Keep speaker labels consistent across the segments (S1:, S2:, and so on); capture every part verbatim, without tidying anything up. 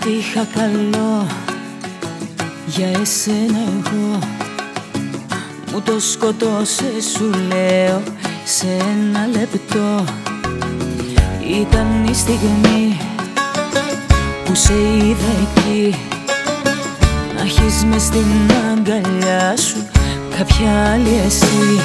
S1: Ό,τι είχα καλό για εσένα εγώ μου το σκοτώσες, σου λέω, σε ένα λεπτό. Ήταν η στιγμή που σε είδα εκεί, να έχεις μες στην αγκαλιά σου κάποια άλλη εσύ.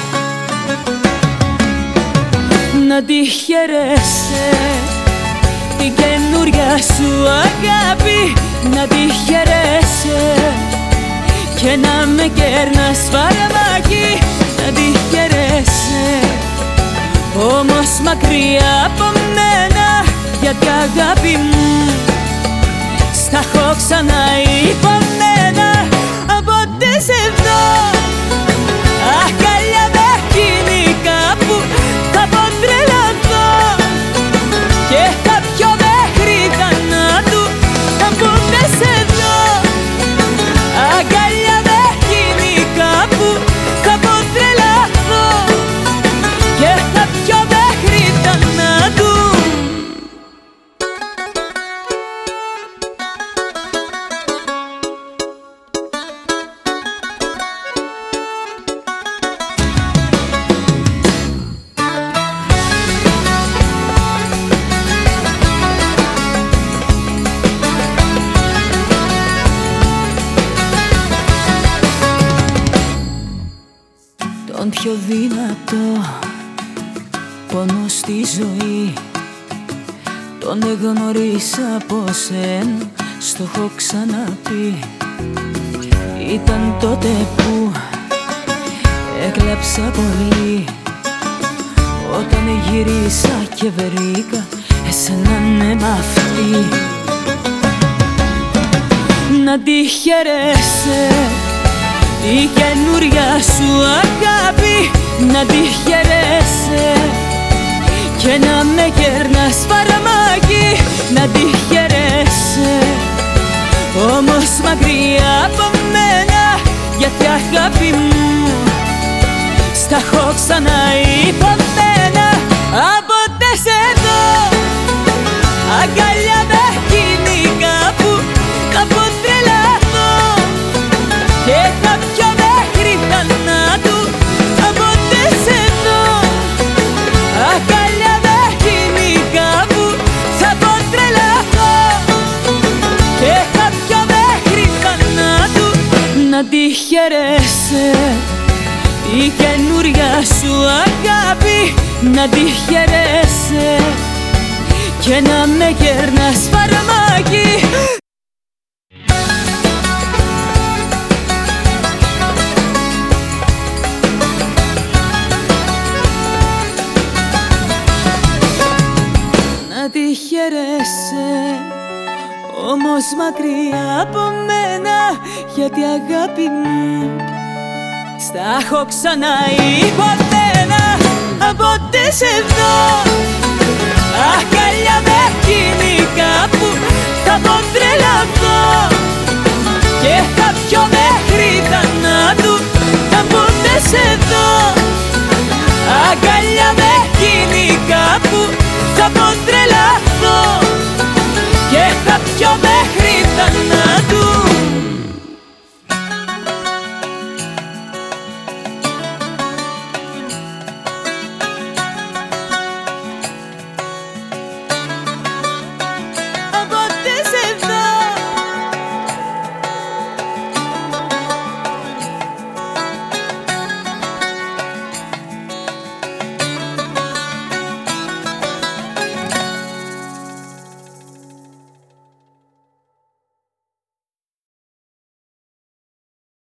S1: Να τη χαιρέσαι την καινούρια σου αγάπη, να τη χαιρέσαι και να με κέρνας φαρμάκι, να τη χαιρέσαι, όμως μακριά από μένα, γιατί αγάπη μου στα έχω ξαναυπομένα. Από ό,τι σε δω αγκαλιά με εκείνη κάπου θα πω τρελαθώ και θα πιω μέχρι θανάτου. Από ό,τι σε δω αγκαλιά με εκείνη κάπου θα πω τρελαθώ και θα πιω μέχρι θανάτου. Τον πιο δυνατό πόνο στη ζωή τον εγνωρίσα από σένα, στο έχω ξαναπεί. Ήταν τότε που έκλαψα πολύ, όταν γυρίσα και βρήκα εσένα ναι μ' αυτή. Να τη χαιρέσαι η καινούρια σου αγάπη, να τη χαιρέσαι και να με κέρνας φαρμάκι, να τη χαιρέσαι, όμως μακριά από μένα, γιατί αγάπη μου στα έχω ξαναυπομένα. Από ό,τι σε δω αγκαλιά με εκείνη κάπου θα πω τρελαθώ και θα πιω μέχρι θανάτου. Από ό,τι σε δω αγκαλιά με εκείνη κάπου θα πω τρελαθώ και θα πιω μέχρι θανάτου. Να τη χαιρέσαι η καινούρια σου αγάπη, να τη χαιρέσαι και να με κέρνας φαρμάκι. Να τη χαιρέσαι, όμως μακριά από μένα, γιατί αγάπη μου στα έχω ξαναυπομένα. Από ό,τι σε δω αγκαλιά με εκείνη κάπου θα πω τρελαθώ